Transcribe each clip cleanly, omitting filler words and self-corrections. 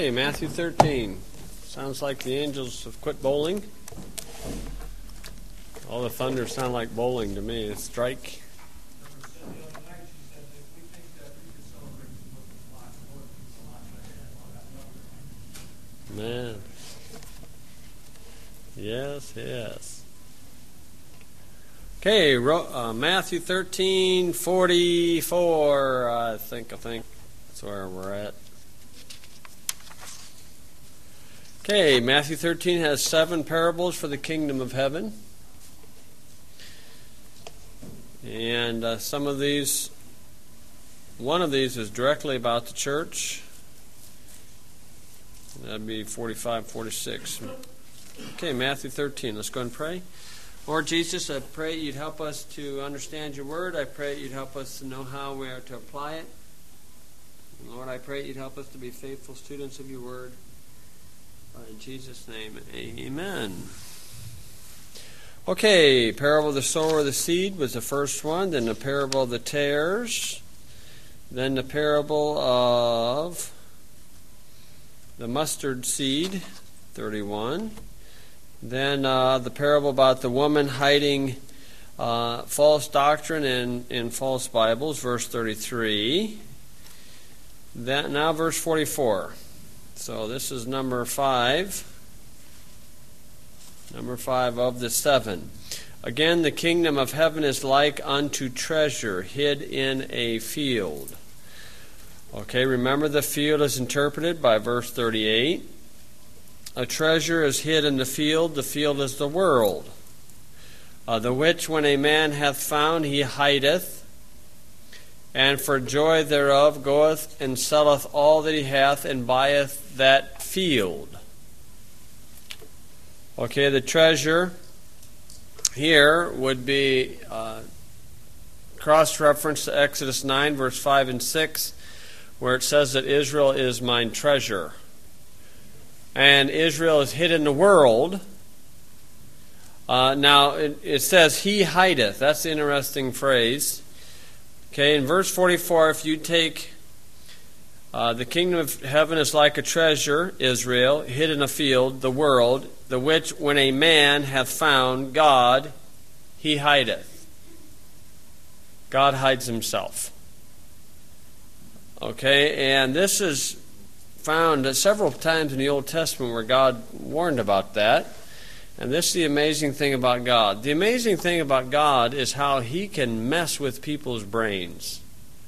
Hey, Matthew 13. Sounds like the angels have quit bowling. All the thunder sound like bowling to me. It's strike. Man. Yes. Okay, Matthew 13:44. I think that's where we're at. Okay, Matthew 13 has 7 parables for the kingdom of heaven. And one of these is directly about the church. That'd be 45, 46. Okay, Matthew 13. Let's go and pray. Lord Jesus, I pray you'd help us to understand your word. I pray you'd help us to know how we are to apply it. And Lord, I pray you'd help us to be faithful students of your word. In Jesus' name, amen. Okay, parable of the sower of the seed was the first one. Then the parable of the tares. Then the parable of the mustard seed, 31. Then the parable about the woman hiding false doctrine in false Bibles, verse 33. Now verse 44. So this is number 5. Number 5 of the 7. Again, the kingdom of heaven is like unto treasure hid in a field. Okay, remember the field is interpreted by verse 38. A treasure is hid in the field is the world. The which when a man hath found, he hideth, and for joy thereof goeth and selleth all that he hath, and buyeth that field. Okay, the treasure here would be cross-reference to Exodus 9, verse 5 and 6, where it says that Israel is mine treasure. And Israel is hid in the world. Now, it says, he hideth. That's the interesting phrase. Okay, in verse 44, if you take the kingdom of heaven is like a treasure, Israel, hid in a field, the world, the which when a man hath found God, he hideth. God hides himself. Okay, and this is found several times in the Old Testament where God warned about that. And this is the amazing thing about God. The amazing thing about God is how he can mess with people's brains.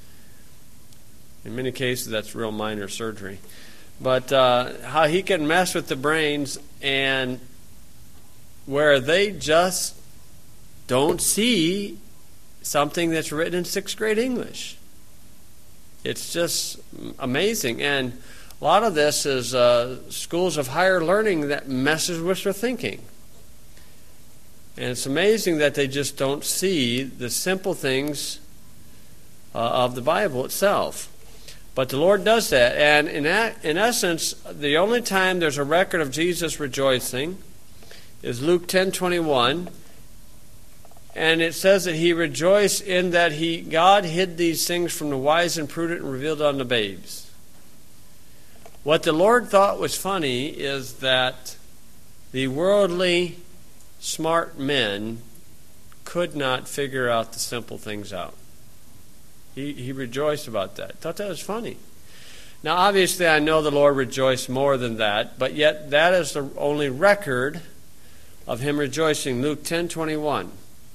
In many cases, that's real minor surgery. But how he can mess with the brains and where they just don't see something that's written in 6th grade English. It's just amazing. And a lot of this is schools of higher learning that messes with their thinking. And it's amazing that they just don't see the simple things of the Bible itself. But the Lord does that. And in essence, the only time there's a record of Jesus rejoicing is Luke 10:21. And it says that he rejoiced in that God hid these things from the wise and prudent and revealed it unto babes. What the Lord thought was funny is that the worldly smart men could not figure out the simple things out. He rejoiced about that. Thought that was funny. Now, obviously, I know the Lord rejoiced more than that, but yet that is the only record of him rejoicing. Luke 10:21.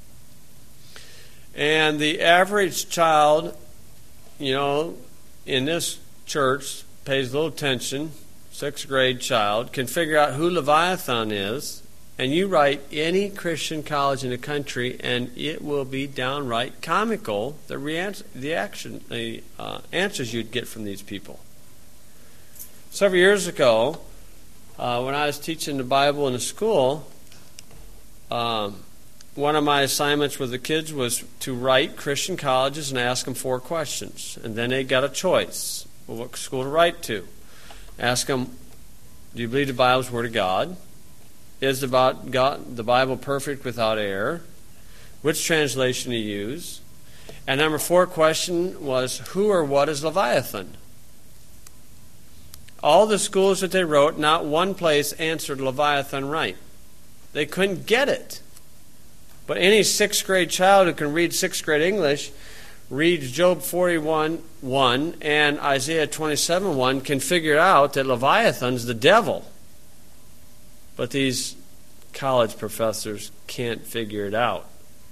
And the average child, in this church, pays little attention, 6th grade child, can figure out who Leviathan is, and you write any Christian college in the country, and it will be downright comical, the answers you'd get from these people. Several years ago, when I was teaching the Bible in a school, one of my assignments with the kids was to write Christian colleges and ask them 4 questions. And then they got a choice of what school to write to. Ask them, do you believe the Bible is the Word of God? Is the Bible perfect without error? Which translation to use? And number 4 question was, who or what is Leviathan? all the schools that they wrote, not one place answered Leviathan right. They couldn't get it. But any 6th grade child who can read 6th grade English reads Job 41:1 and Isaiah 27:1 can figure out that Leviathan's the devil. But these college professors can't figure it out.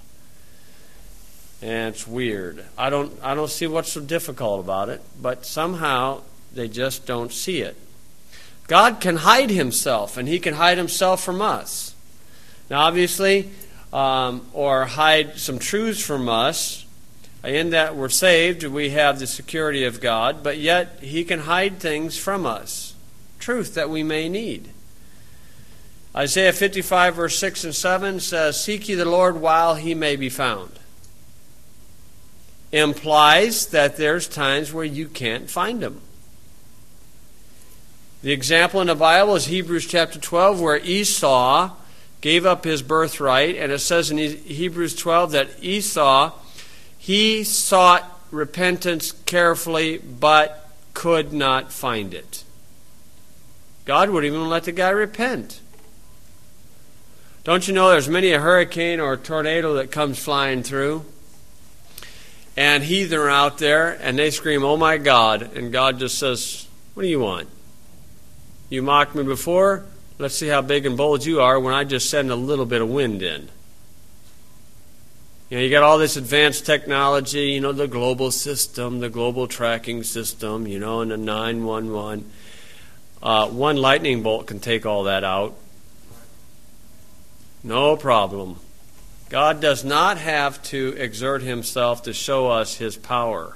And it's weird. I don't see what's so difficult about it, but somehow they just don't see it. God can hide himself, and he can hide himself from us. Now, obviously, or hide some truths from us. In that we're saved, we have the security of God, but yet he can hide things from us, truth that we may need. Isaiah 55, verse 6 and 7 says, "Seek ye the Lord while he may be found." Implies that there's times where you can't find him. The example in the Bible is Hebrews chapter 12, where Esau gave up his birthright, and it says in Hebrews 12 that Esau, he sought repentance carefully, but could not find it. God wouldn't even let the guy repent. Don't you know there's many a hurricane or a tornado that comes flying through, and heathen are out there, and they scream, "Oh my God," and God just says, "What do you want? You mocked me before? Let's see how big and bold you are when I just send a little bit of wind in." You got all this advanced technology, the global system, the global tracking system, and the 911. One lightning bolt can take all that out. No problem. God does not have to exert himself to show us his power.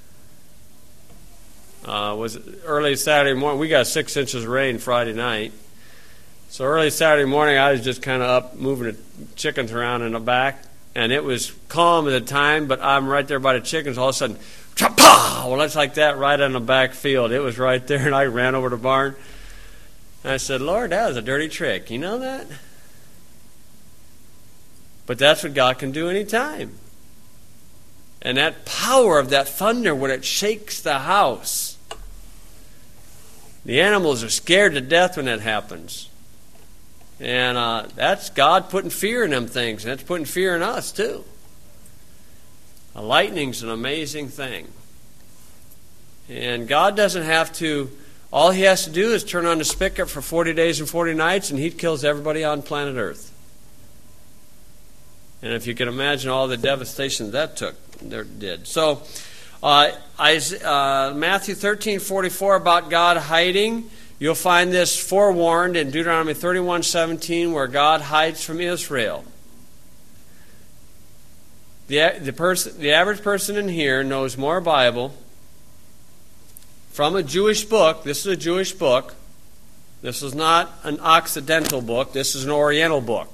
Was early Saturday morning, we got 6 inches of rain Friday night. So early Saturday morning, I was just kind of up moving the chickens around in the back, and it was calm at the time, but I'm right there by the chickens. All of a sudden, cha-pow! Well, it's like that right on the back field. It was right there, and I ran over to the barn. And I said, "Lord, that was a dirty trick. You know that?" But that's what God can do anytime. And that power of that thunder when it shakes the house. The animals are scared to death when that happens. And that's God putting fear in them things. And that's putting fear in us too. A lightning's an amazing thing. And God doesn't have to, all he has to do is turn on the spigot for 40 days and 40 nights and he kills everybody on planet Earth. And if you can imagine all the devastation that did. So, Matthew 13:44 about God hiding. You'll find this forewarned in Deuteronomy 31:17, where God hides from Israel. The average person in here knows more Bible from a Jewish book. This is a Jewish book. This is not an Occidental book. This is an Oriental book.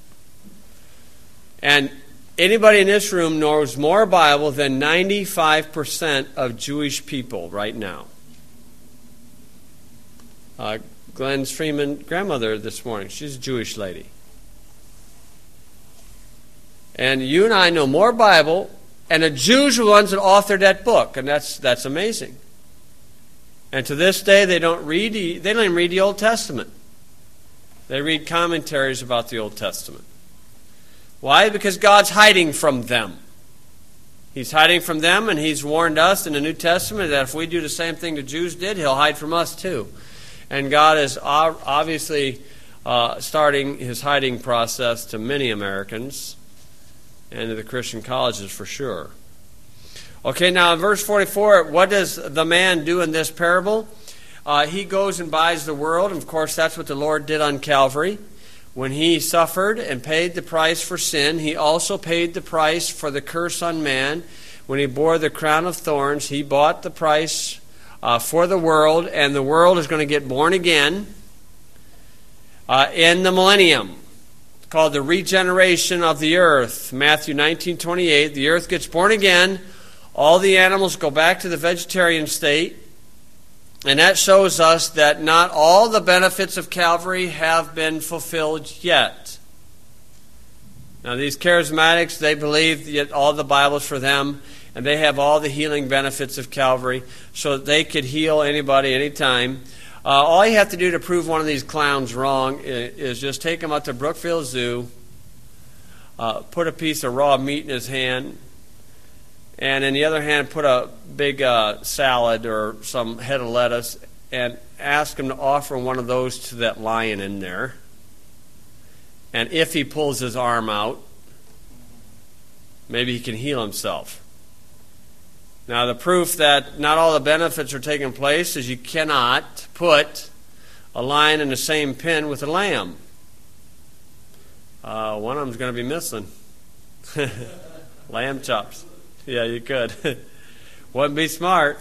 And anybody in this room knows more Bible than 95% of Jewish people right now. Glenn Freeman's grandmother this morning, she's a Jewish lady. And you and I know more Bible, and the Jews are the ones that authored that book, and that's amazing. And to this day, they don't even read the Old Testament. They read commentaries about the Old Testament. Why? Because God's hiding from them. He's hiding from them, and he's warned us in the New Testament that if we do the same thing the Jews did, he'll hide from us too. And God is obviously starting his hiding process to many Americans and to the Christian colleges for sure. Okay, now in verse 44, what does the man do in this parable? He goes and buys the world, and of course that's what the Lord did on Calvary. When he suffered and paid the price for sin, he also paid the price for the curse on man. When he bore the crown of thorns, he bought the price for the world, and the world is going to get born again in the millennium. It's called the regeneration of the earth. Matthew 19:28, the earth gets born again. All the animals go back to the vegetarian state. And that shows us that not all the benefits of Calvary have been fulfilled yet. Now these charismatics, they believe that all the Bible's for them, and they have all the healing benefits of Calvary, so that they could heal anybody anytime. All you have to do to prove one of these clowns wrong is just take him out to Brookfield Zoo, put a piece of raw meat in his hand, and in the other hand put a big salad or some head of lettuce, and ask him to offer one of those to that lion in there. And if he pulls his arm out, maybe he can heal himself. Now, the proof that not all the benefits are taking place is you cannot put a lion in the same pen with a lamb. One of them's going to be missing. Lamb chops. Yeah, you could. Wouldn't be smart.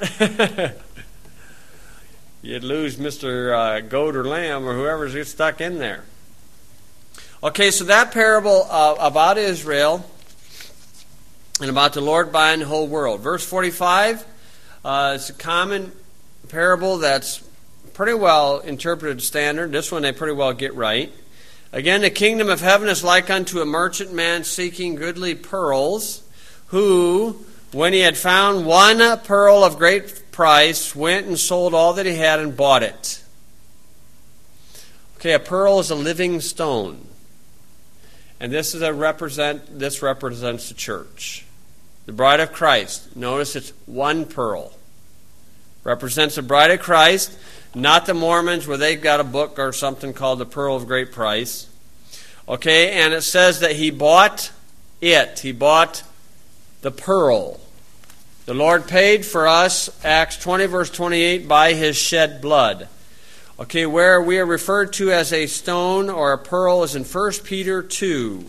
You'd lose Mr. Goat or Lamb or whoever's stuck in there. Okay, so that parable about Israel and about the Lord buying the whole world. Verse 45, it's a common parable that's pretty well interpreted standard. This one they pretty well get right. Again, the kingdom of heaven is like unto a merchant man seeking goodly pearls, who, when he had found one pearl of great price, went and sold all that he had and bought it. Okay, a pearl is a living stone. And this represents the church. The bride of Christ. Notice it's one pearl. Represents the bride of Christ, not the Mormons where they've got a book or something called the Pearl of Great Price. Okay, and it says that he bought it. He bought the pearl. The Lord paid for us, Acts 20 verse 28, by his shed blood. Okay, where we are referred to as a stone or a pearl is in 1 Peter 2.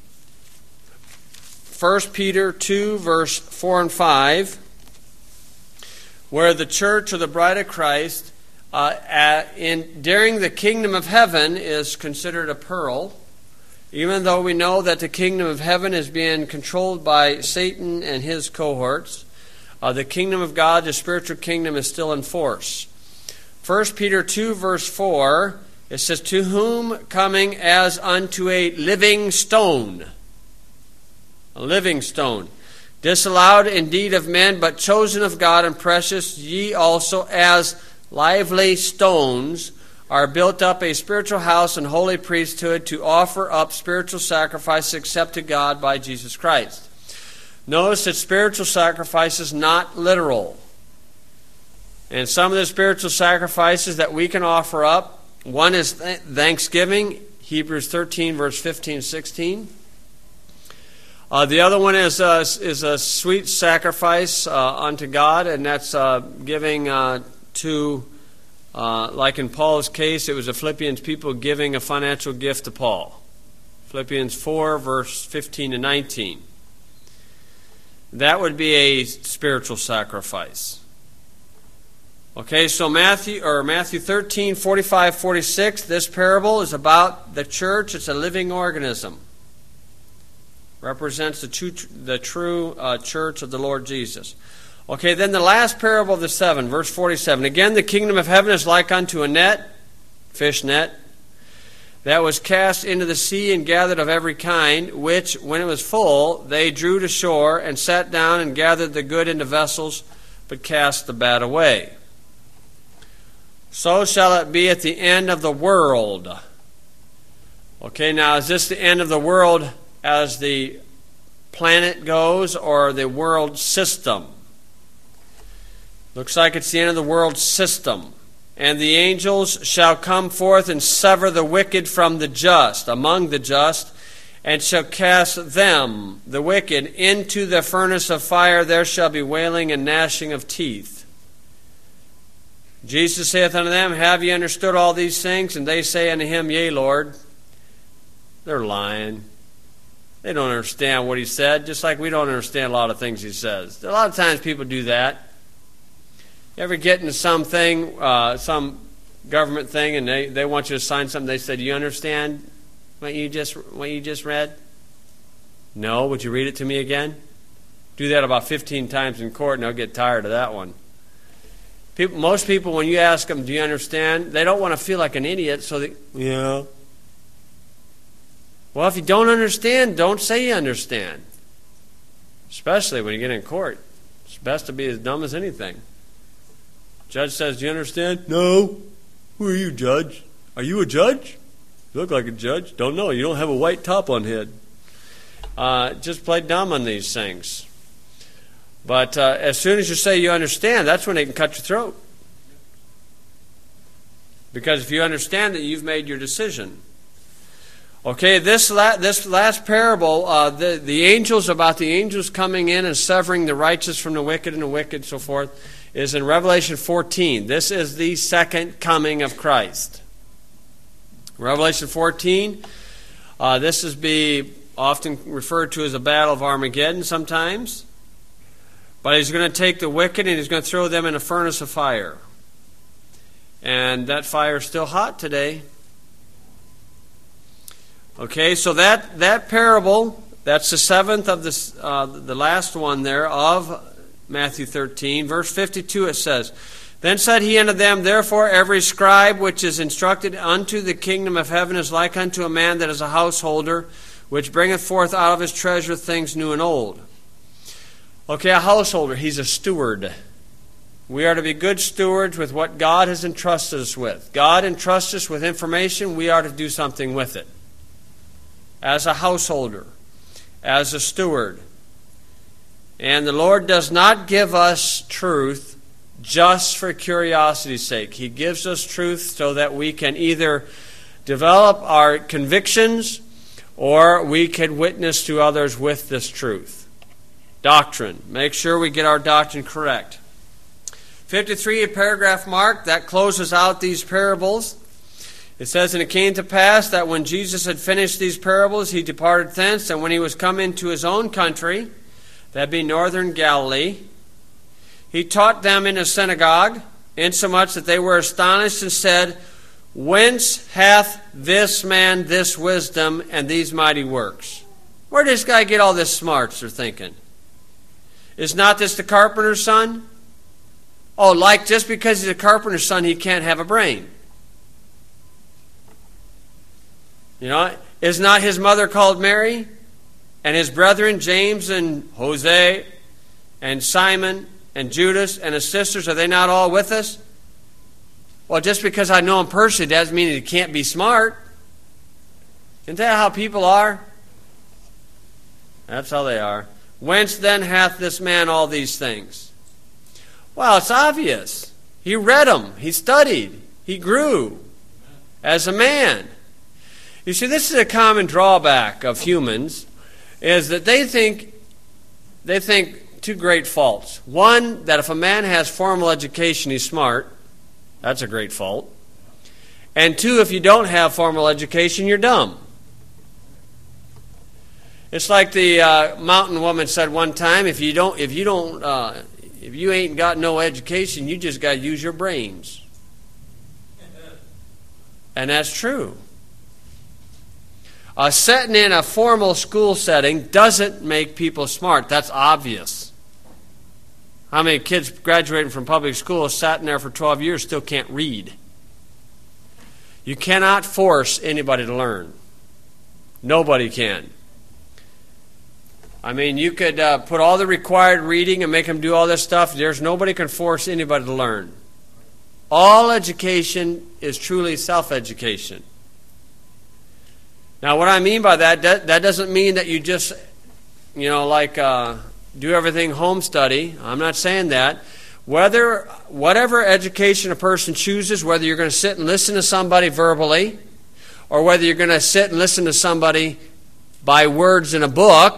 1 Peter 2 verse 4 and 5, where the church or the bride of Christ during the kingdom of heaven is considered a pearl, even though we know that the kingdom of heaven is being controlled by Satan and his cohorts. The kingdom of God, the spiritual kingdom, is still in force. 1 Peter 2 verse 4, it says, to whom coming as unto a living stone. A living stone. Disallowed indeed of men, but chosen of God and precious, ye also as lively stones are built up a spiritual house and holy priesthood to offer up spiritual sacrifice except to God by Jesus Christ. Notice that spiritual sacrifice is not literal. And some of the spiritual sacrifices that we can offer up, one is thanksgiving, Hebrews 13, verse 15, 16. The other one is a sweet sacrifice unto God, and that's giving to, like in Paul's case, it was the Philippians people giving a financial gift to Paul. Philippians 4, verse 15 to 19. That would be a spiritual sacrifice. Okay, so Matthew 13, 45, 46, this parable is about the church. It's a living organism. Represents the true church of the Lord Jesus. Okay, then the last parable of the seven, verse 47. Again, the kingdom of heaven is like unto a net, fish net, that was cast into the sea and gathered of every kind, which, when it was full, they drew to shore and sat down and gathered the good into vessels, but cast the bad away. So shall it be at the end of the world. Okay, now is this the end of the world as the planet goes, or the world system? Looks like it's the end of the world system. And the angels shall come forth and sever the wicked from the just, among the just, and shall cast them, the wicked, into the furnace of fire. There shall be wailing and gnashing of teeth. Jesus saith unto them, have ye understood all these things? And they say unto him, yea, Lord. They're lying. They don't understand what he said, just like we don't understand a lot of things he says. A lot of times people do that. You ever get into something, some government thing, and they want you to sign something, they say, do you understand what you just read? No, would you read it to me again? Do that about 15 times in court and they'll get tired of that one. Most people, when you ask them, do you understand? They don't want to feel like an idiot, so they, yeah. Well, if you don't understand, don't say you understand. Especially when you get in court. It's best to be as dumb as anything. Judge says, do you understand? No. Who are you, judge? Are you a judge? You look like a judge. Don't know. You don't have a white top on head. Just play dumb on these things. But as soon as you say you understand, that's when they can cut your throat. Because if you understand that, you've made your decision. Okay, this last parable, the angels, about the angels coming in and severing the righteous from the wicked and the wicked, so forth, is in Revelation 14. This is the second coming of Christ. Revelation 14, this is often referred to as a battle of Armageddon sometimes. But he's going to take the wicked and he's going to throw them in a furnace of fire. And that fire is still hot today. Okay, so that parable, that's the seventh of the last one there of Matthew 13. Verse 52 it says, Then said he unto them, Therefore every scribe which is instructed unto the kingdom of heaven is like unto a man that is a householder, which bringeth forth out of his treasure things new and old. Okay, a householder, he's a steward. We are to be good stewards with what God has entrusted us with. God entrusts us with information, we are to do something with it. As a householder, as a steward. And the Lord does not give us truth just for curiosity's sake. He gives us truth so that we can either develop our convictions or we can witness to others with this truth. Doctrine. Make sure we get our doctrine correct. 53, a paragraph mark, that closes out these parables. It says, And it came to pass that when Jesus had finished these parables, he departed thence, and when he was come into his own country, that be northern Galilee, he taught them in a synagogue, insomuch that they were astonished and said, Whence hath this man this wisdom and these mighty works? Where did this guy get all this smarts, they're thinking? Is not this the carpenter's son? Oh, like just because he's a carpenter's son, he can't have a brain. You know, is not his mother called Mary? And his brethren, James and Jose and Simon and Judas and his sisters, are they not all with us? Well, just because I know him personally doesn't mean he can't be smart. Isn't that how people are? That's how they are. Whence then hath this man all these things? Well, it's obvious. He read them. He studied. He grew as a man. You see, this is a common drawback of humans, is that they think two great faults. One, that if a man has formal education, he's smart. That's a great fault. And two, if you don't have formal education, you're dumb. It's like the mountain woman said one time: if you ain't got no education, you just got to use your brains. And that's true. Sitting in a formal school setting doesn't make people smart. That's obvious. How many kids graduating from public school sat in there for 12 years still can't read? You cannot force anybody to learn. Nobody can. I mean, you could put all the required reading and make them do all this stuff. Nobody can force anybody to learn. All education is truly self-education. Now, what I mean by that doesn't mean that you just, do everything home study. I'm not saying that. Whatever education a person chooses, whether you're going to sit and listen to somebody verbally, or whether you're going to sit and listen to somebody by words in a book,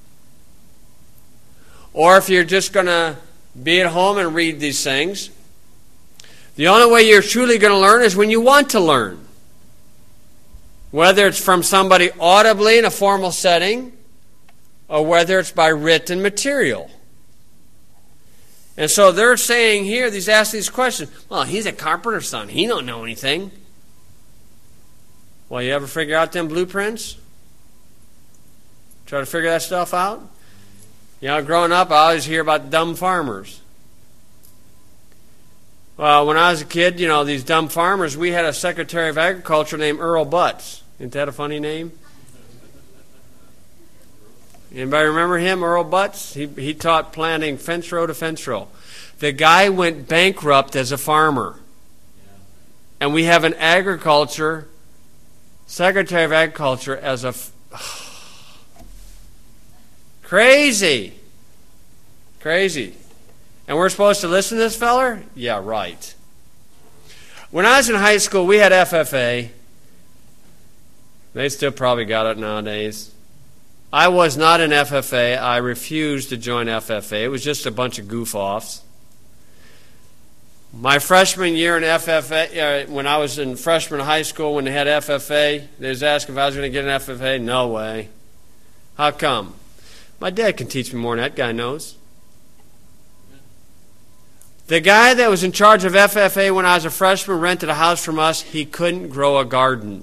or if you're just going to be at home and read these things, the only way you're truly going to learn is when you want to learn. Whether it's from somebody audibly in a formal setting, or whether it's by written material. And so they're saying here, he's asking these questions. Well, he's a carpenter's son. He don't know anything. Well, you ever figure out them blueprints? Try to figure that stuff out? Growing up, I always hear about dumb farmers. Well, when I was a kid, these dumb farmers, we had a Secretary of Agriculture named Earl Butts. Isn't that a funny name? Anybody remember him, Earl Butts? He taught planting fence row to fence row. The guy went bankrupt as a farmer. And we have an Secretary of Agriculture as a... Crazy. And we're supposed to listen to this feller? Yeah, right. When I was in high school, we had FFA. They still probably got it nowadays. I was not in FFA. I refused to join FFA. It was just a bunch of goof-offs. My freshman year in FFA, when I was in freshman high school, when they had FFA, they was asking if I was going to get an FFA. No way. How come? My dad can teach me more than that guy knows. The guy that was in charge of FFA when I was a freshman rented a house from us. He couldn't grow a garden.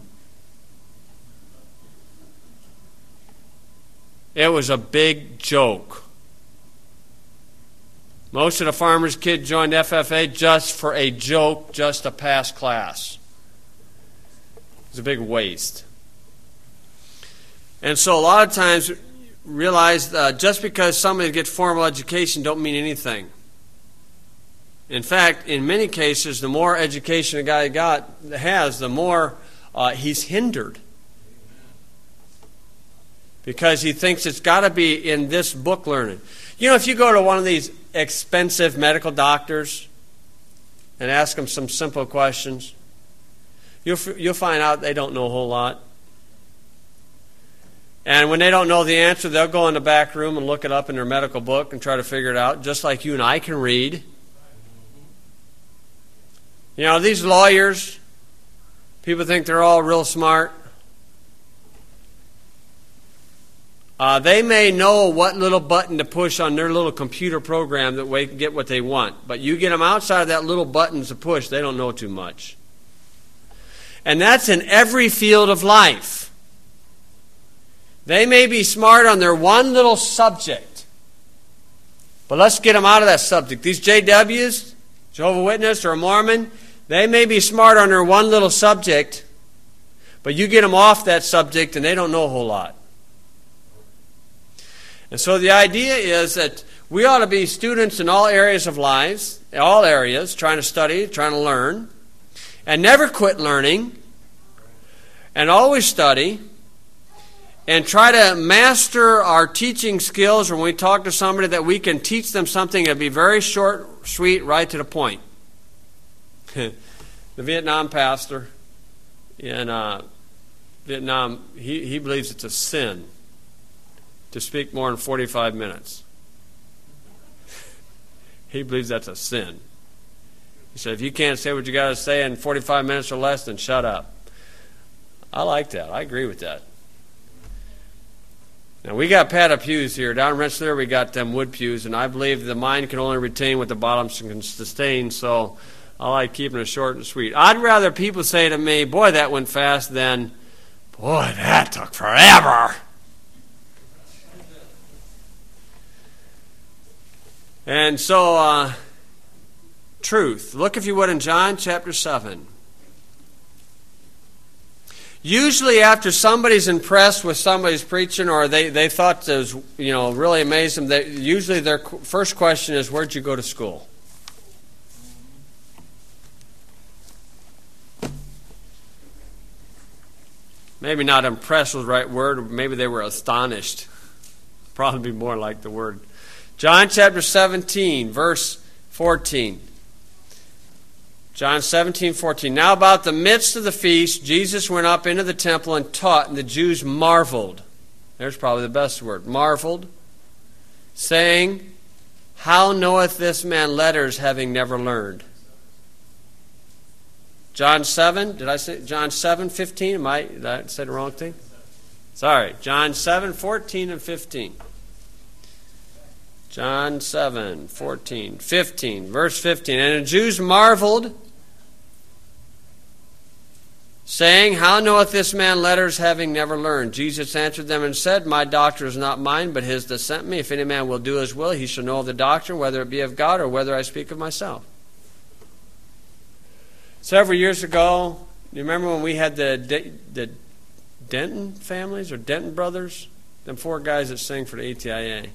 It was a big joke. Most of the farmers' kids joined FFA just for a joke, just to pass class. It was a big waste. And so a lot of times realize just because somebody gets formal education don't mean anything. In fact, in many cases, the more education a guy has, the more he's hindered. Because he thinks it's got to be in this book learning. You know, if you go to one of these expensive medical doctors and ask them some simple questions, you'll find out they don't know a whole lot. And when they don't know the answer, they'll go in the back room and look it up in their medical book and try to figure it out, just like you and I can read. You know, these lawyers, people think they're all real smart. They may know what little button to push on their little computer program that they can get what they want. But you get them outside of that little button to push, they don't know too much. And that's in every field of life. They may be smart on their one little subject. But let's get them out of that subject. These JWs, Jehovah's Witness or a Mormon, they may be smart on their one little subject, but you get them off that subject and they don't know a whole lot. And so the idea is that we ought to be students in all areas of lives, all areas, trying to study, trying to learn, and never quit learning, and always study, and try to master our teaching skills when we talk to somebody that we can teach them something that be very short, sweet, right to the point. The Vietnam pastor in Vietnam, he believes it's a sin to speak more than 45 minutes. He believes that's a sin. He said, if you can't say what you got to say in 45 minutes or less, then shut up. I like that. I agree with that. Now, we got padded pews here. Down in Rensselaer, we got them wood pews, and I believe the mind can only retain what the bottom can sustain, so I like keeping it short and sweet. I'd rather people say to me, boy, that went fast, than, boy, that took forever. And so, truth. Look, if you would, in John chapter 7. Usually after somebody's impressed with somebody's preaching, or they thought it was, really amazed them, usually their first question is, where'd you go to school? Maybe not impressed was the right word, or maybe they were astonished. Probably be more like the word. John chapter 17, verse 14. John 17:14. Now about the midst of the feast, Jesus went up into the temple and taught, and the Jews marveled. There's probably the best word. Marveled, saying, how knoweth this man letters, having never learned? John 7, did I say John 7:15? Did I say the wrong thing? Sorry, John 7:14 and 15. John 7:14, 15, verse 15. And the Jews marveled, saying, how knoweth this man letters, having never learned? Jesus answered them and said, my doctrine is not mine, but his that sent me. If any man will do his will, he shall know of the doctrine, whether it be of God or whether I speak of myself. Several years ago, you remember when we had the Denton families, or Denton brothers? Them four guys that sing for the ATIA.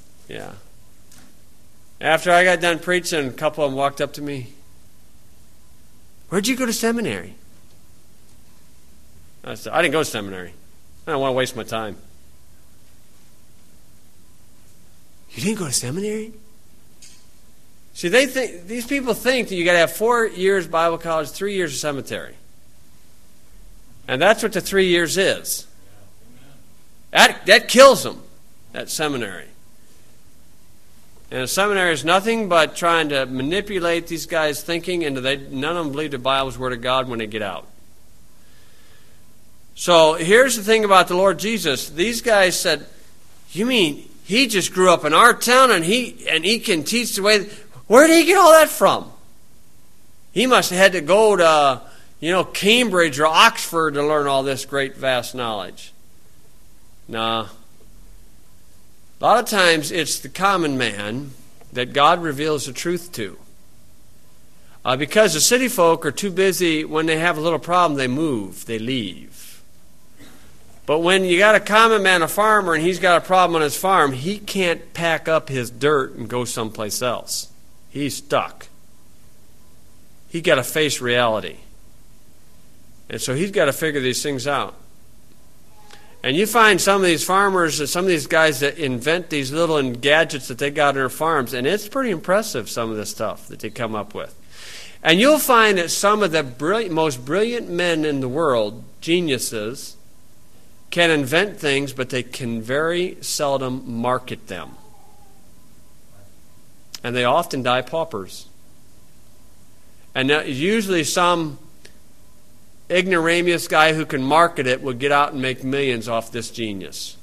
Yeah. After I got done preaching, a couple of them walked up to me. Where'd you go to seminary? I said, I didn't go to seminary. I don't want to waste my time. You didn't go to seminary? See, these people think that you got to have 4 years Bible college, 3 years of cemetery. And that's what the 3 years is. That kills them, that seminary. And a seminary is nothing but trying to manipulate these guys' thinking, and none of them believe the Bible is the Word of God when they get out. So here's the thing about the Lord Jesus. These guys said, you mean he just grew up in our town and he can teach the way... Where did he get all that from? He must have had to go to, Cambridge or Oxford to learn all this great, vast knowledge. Nah. A lot of times it's the common man that God reveals the truth to. Because the city folk are too busy, when they have a little problem, they move, they leave. But when you got a common man, a farmer, and he's got a problem on his farm, he can't pack up his dirt and go someplace else. He's stuck. He's got to face reality. And so he's got to figure these things out. And you find some of these farmers and some of these guys that invent these little gadgets that they got on their farms, and it's pretty impressive, some of the stuff that they come up with. And you'll find that some of the most brilliant men in the world, geniuses, can invent things, but they can very seldom market them. And they often die paupers. And usually some ignoramus guy who can market it will get out and make millions off this genius.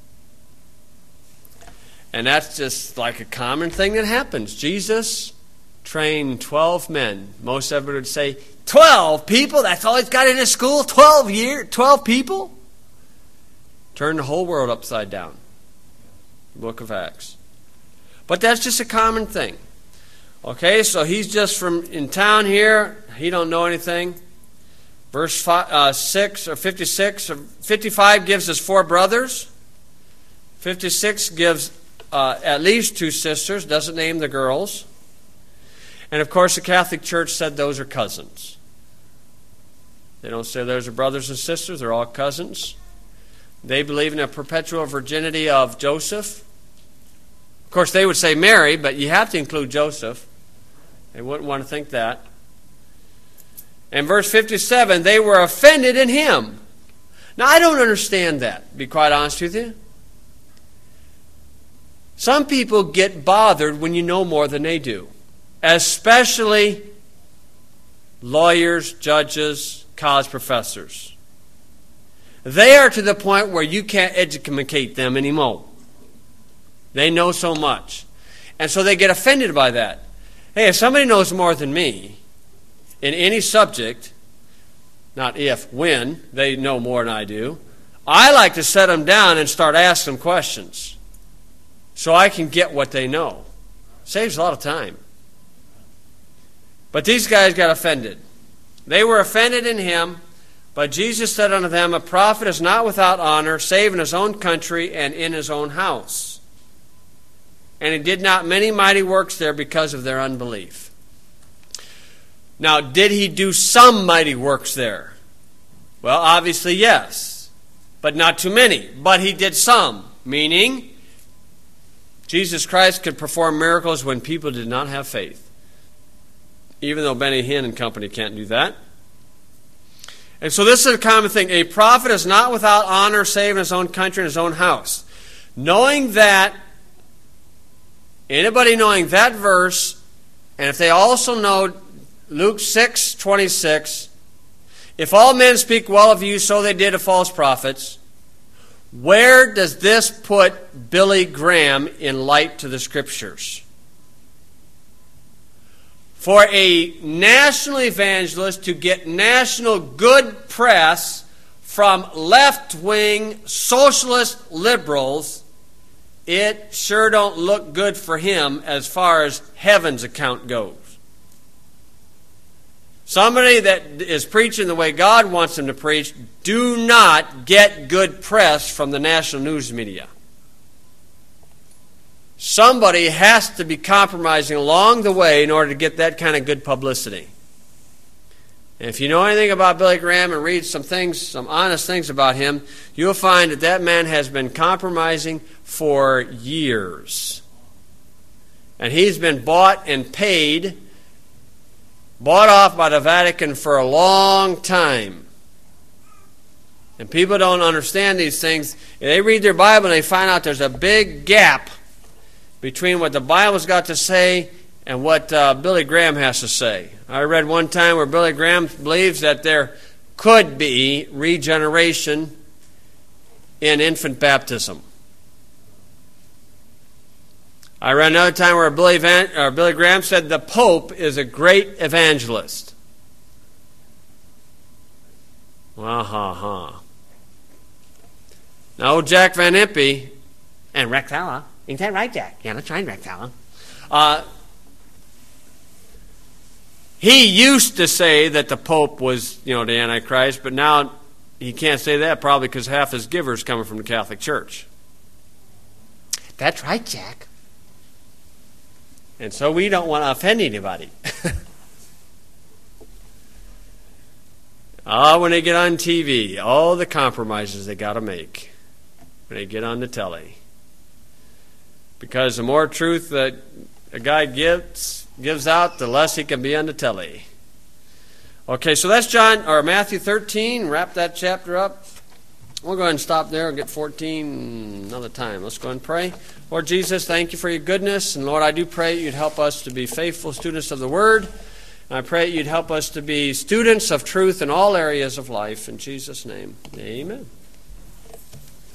And that's just like a common thing that happens. Jesus trained 12 men. Most of it would say, 12 people? That's all he's got in his school? 12 people? Turn the whole world upside down. Book of Acts. But that's just a common thing. Okay, so he's just in town here. He don't know anything. Verse 6 or 56 or 55 gives us 4 brothers. 56 gives at least 2 sisters. Doesn't name the girls. And of course, the Catholic Church said those are cousins. They don't say those are brothers and sisters. They're all cousins. They believe in a perpetual virginity of Joseph. Of course, they would say Mary, but you have to include Joseph. They wouldn't want to think that. And verse 57, they were offended in him. Now, I don't understand that, to be quite honest with you. Some people get bothered when you know more than they do, especially lawyers, judges, college professors. They are to the point where you can't educate them anymore. They know so much. And so they get offended by that. Hey, if somebody knows more than me in any subject, not if, when, they know more than I do, I like to set them down and start asking them questions so I can get what they know. Saves a lot of time. But these guys got offended. They were offended in him. But Jesus said unto them, a prophet is not without honor, save in his own country and in his own house. And he did not many mighty works there because of their unbelief. Now, did he do some mighty works there? Well, obviously, yes. But not too many. But he did some. Meaning, Jesus Christ could perform miracles when people did not have faith. Even though Benny Hinn and company can't do that. And so this is a common thing. A prophet is not without honor save in his own country and his own house. Knowing that, anybody knowing that verse, and if they also know Luke 6:26, if all men speak well of you, so they did of false prophets, where does this put Billy Graham in light to the Scriptures? For a national evangelist to get national good press from left-wing socialist liberals, it sure don't look good for him as far as heaven's account goes. Somebody that is preaching the way God wants them to preach do not get good press from the national news media. Somebody has to be compromising along the way in order to get that kind of good publicity. And if you know anything about Billy Graham and read some things, some honest things about him, you'll find that that man has been compromising for years. And he's been bought and paid, bought off by the Vatican for a long time. And people don't understand these things. They read their Bible and they find out there's a big gap between what the Bible's got to say and what Billy Graham has to say. I read one time where Billy Graham believes that there could be regeneration in infant baptism. I read another time where Billy Graham said the Pope is a great evangelist. Now, Jack Van Impe and Rex Alla, isn't that right, Jack? Yeah, that's right, Rex Alla. He used to say that the Pope was, the Antichrist, but now he can't say that probably because half his givers coming from the Catholic Church. That's right, Jack. And so we don't want to offend anybody. When they get on TV, all the compromises they got to make when they get on the telly. Because the more truth that a guy gives out, the less he can be on the telly. Okay, so that's Matthew 13. Wrap that chapter up. We'll go ahead and stop there and get 14 another time. Let's go and pray. Lord Jesus, thank you for your goodness. And Lord, I do pray you'd help us to be faithful students of the Word. And I pray you'd help us to be students of truth in all areas of life. In Jesus' name, amen.